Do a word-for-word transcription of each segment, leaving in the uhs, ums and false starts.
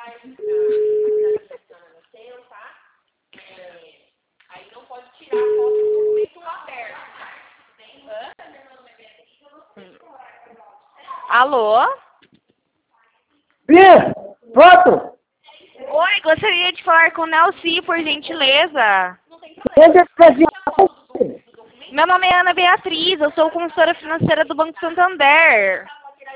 Alô? Bia, pronto? Oi, gostaria de falar com o Nelci, por gentileza. Meu nome é Ana Beatriz, eu sou consultora financeira do Banco Santander.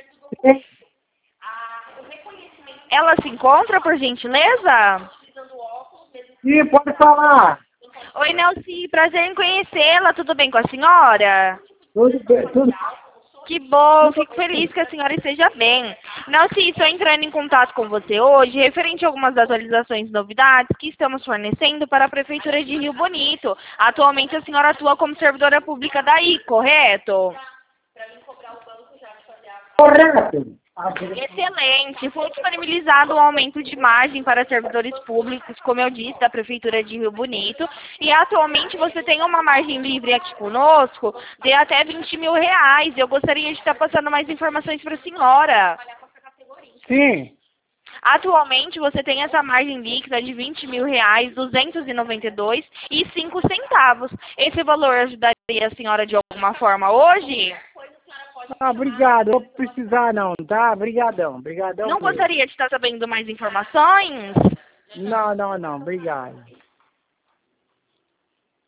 Ela se encontra, por gentileza? Sim, pode falar. Oi, Nelci, prazer em conhecê-la. Tudo bem com a senhora? Tudo bem, tudo. Que bom, fico feliz que a senhora esteja bem. Nelci, estou entrando em contato com você hoje referente a algumas atualizações e novidades que estamos fornecendo para a Prefeitura de Rio Bonito. Atualmente a senhora atua como servidora pública daí, correto? Correto. Excelente. Foi disponibilizado um aumento de margem para servidores públicos, como eu disse, da Prefeitura de Rio Bonito. E atualmente você tem uma margem livre aqui conosco de até vinte mil reais. Eu gostaria de estar passando mais informações para a senhora. Sim. Atualmente você tem essa margem líquida de vinte mil reais, duzentos e noventa e dois e cinco centavos. Esse valor ajudaria a senhora de alguma forma hoje? Ah, obrigado. Não vou precisar não, tá? Obrigadão. Obrigadão. Não mesmo. gostaria de estar sabendo mais informações? Não, não, não. Obrigado.